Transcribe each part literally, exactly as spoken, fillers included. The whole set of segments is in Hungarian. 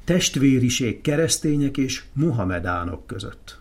Testvériség keresztények és mohamedánok között.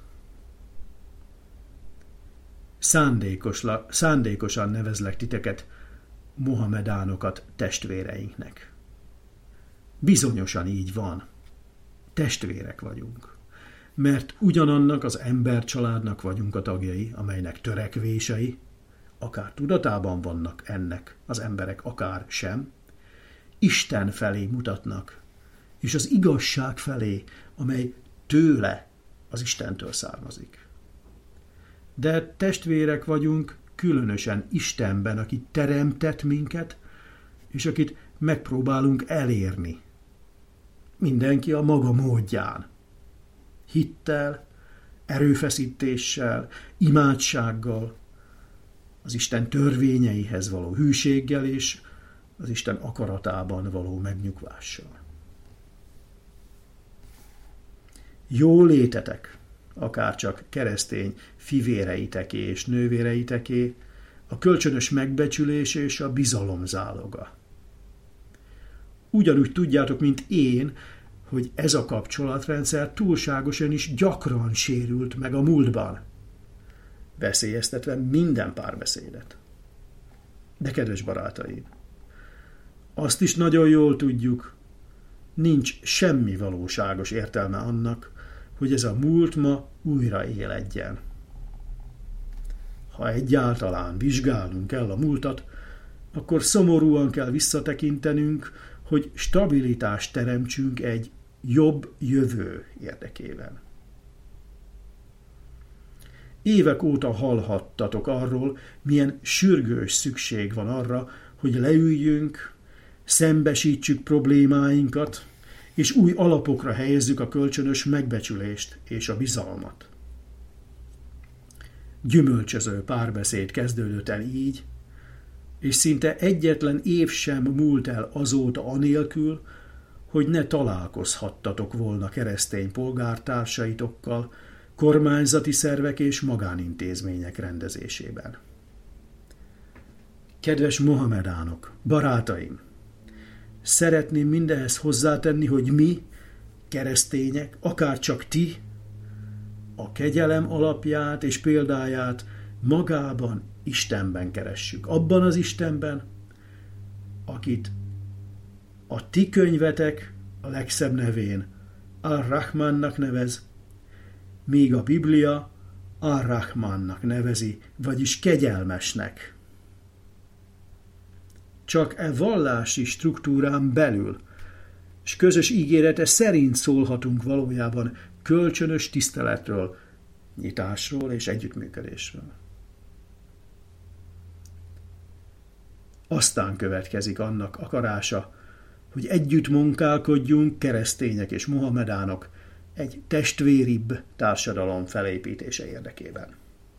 Szándékosla, szándékosan nevezlek titeket, mohamedánokat testvéreinknek. Bizonyosan így van. Testvérek vagyunk. Mert ugyanannak az embercsaládnak vagyunk a tagjai, amelynek törekvései, akár tudatában vannak ennek az emberek, akár sem, Isten felé mutatnak, és az igazság felé, amely tőle, az Istentől származik. De testvérek vagyunk különösen Istenben, aki teremtett minket, és akit megpróbálunk elérni. Mindenki a maga módján. Hittel, erőfeszítéssel, imádsággal, az Isten törvényeihez való hűséggel és az Isten akaratában való megnyugvással. Jó létetek, akárcsak keresztény fivéreiteké és nővéreiteké, a kölcsönös megbecsülés és a bizalom záloga. Ugyanúgy tudjátok, mint én, hogy ez a kapcsolatrendszer túlságosan is gyakran sérült meg a múltban, veszélyeztetve minden párbeszédet. De kedves barátaim, azt is nagyon jól tudjuk, nincs semmi valóságos értelme annak, hogy ez a múlt ma újra éledjen. Ha egyáltalán vizsgálnunk kell a múltat, akkor szomorúan kell visszatekintenünk, hogy stabilitást teremtsünk egy jobb jövő érdekében. Évek óta hallhattatok arról, milyen sürgős szükség van arra, hogy leüljünk, szembesítsük problémáinkat, és új alapokra helyezzük a kölcsönös megbecsülést és a bizalmat. Gyümölcsöző párbeszéd kezdődött el így, és szinte egyetlen év sem múlt el azóta anélkül, hogy ne találkozhattatok volna keresztény polgártársaitokkal, kormányzati szervek és magánintézmények rendezésében. Kedves mohamedánok, barátaim! Szeretném mindehez hozzátenni, hogy mi, keresztények, akárcsak ti, a kegyelem alapját és példáját magában, Istenben keressük. Abban az Istenben, akit a ti könyvetek a legszebb nevén Ar-Rahmannak nevez, míg a Biblia Ar-Rahmannak nevezi, vagyis kegyelmesnek. Csak e vallási struktúrán belül, és közös ígérete szerint szólhatunk valójában kölcsönös tiszteletről, nyitásról és együttműködésről. Aztán következik annak akarása, hogy együtt munkálkodjunk keresztények és mohamedánok egy testvéribb társadalom felépítése érdekében.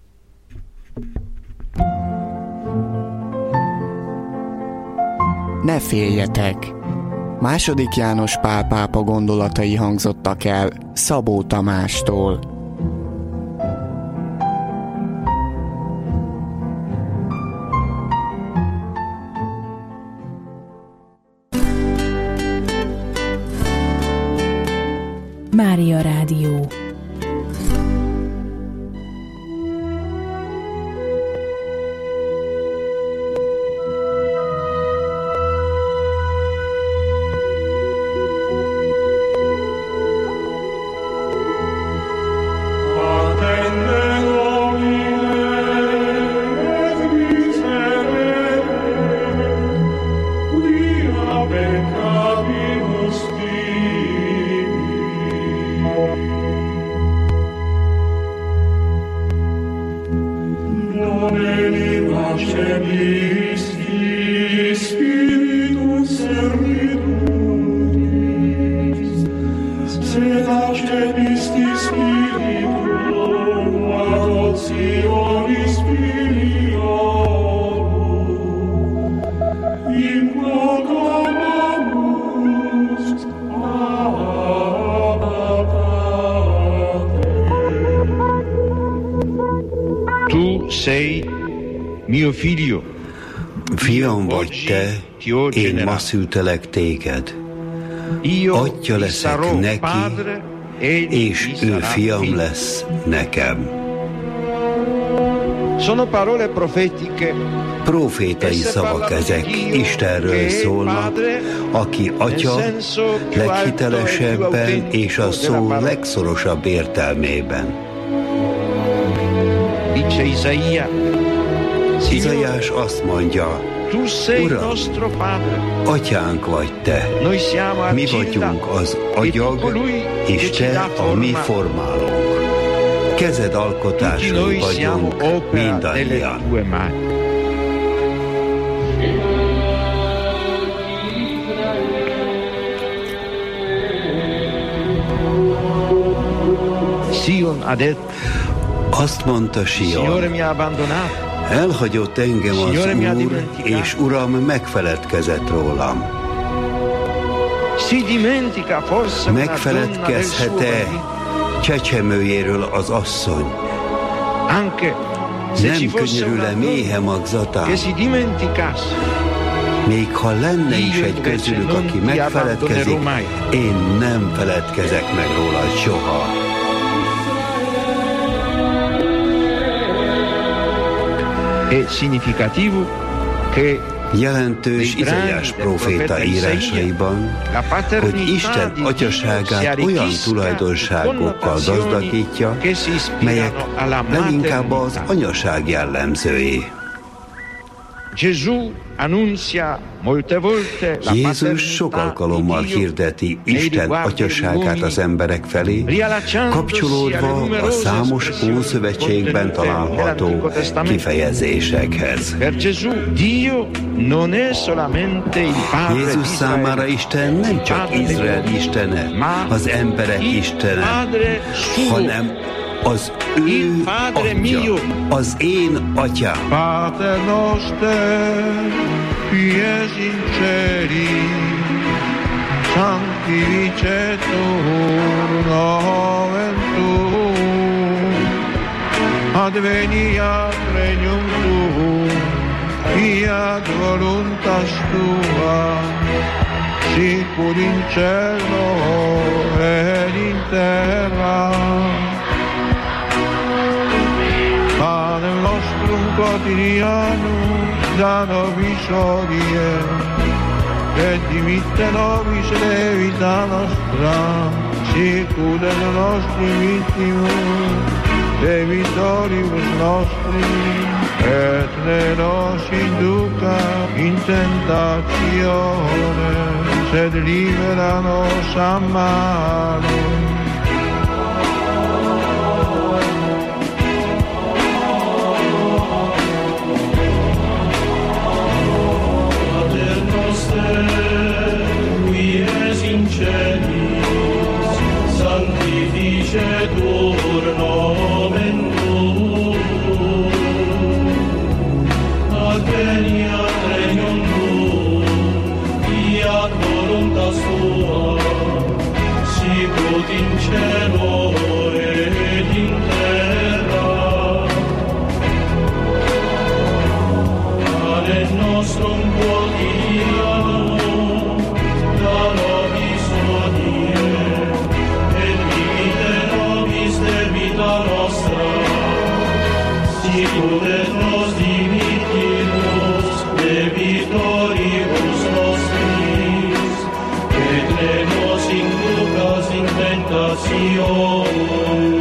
Ne féljetek! Második János Pál pápa gondolatai hangzottak el Szabó Tamástól. Mária Rádió. Fiam vagy te, én ma szültelek téged. atya leszek neki, és ő fiam lesz nekem. Profétai szavak ezek, Istenről szólnak, aki atya leghitelesebben és a szó legszorosabb értelmében. Izaiás azt mondja, Uram, atyánk vagy te, mi vagyunk az agyag, és te a mi formálónk. Kezed alkotásai vagyunk mindannyian. Azt mondta Sion, elhagyott engem az Úr, és Uram megfeledkezett rólam. Megfeledkezhet-e csecsemőjéről az asszony? Nem könyörül-e méhe magzatán? Még ha lenne is egy közülük, aki megfeledkezik, én nem feledkezek meg róla soha. Jelentős Izaiás próféta írásaiban, hogy Isten atyaságát olyan tulajdonságokkal gazdagítja, melyek leginkább az anyaság jellemzői. Jézus sok alkalommal hirdeti Isten atyaságát az emberek felé, kapcsolódva a számos Ószövetségben található kifejezésekhez. Jézus számára Isten nem csak Izrael istene, az emberek istene, hanem az ő atya, az én atyám. Pater noster, qui es in celi, sanctificetur nomen tuum, adveniat regnum tuum, fiat voluntas tua, sicur in cielo et in terra. Panem nostrum quotidianum da nobis hodie, et dimitte nobis levita nostra, sicur et nostri vittimus, debitoribus nostri, et ne nos induca in tentatione, sed libera nos a malo. Sanctificetur nomen tuum, adveniat regnum tuum, fiat voluntas tua, sicut in cielo et in terra. Panem nostrum quotidianum da nobis hodie, debita nostra, sicur et nos dimittimus debitoribus nostris, et ne nos inducas in tentatione,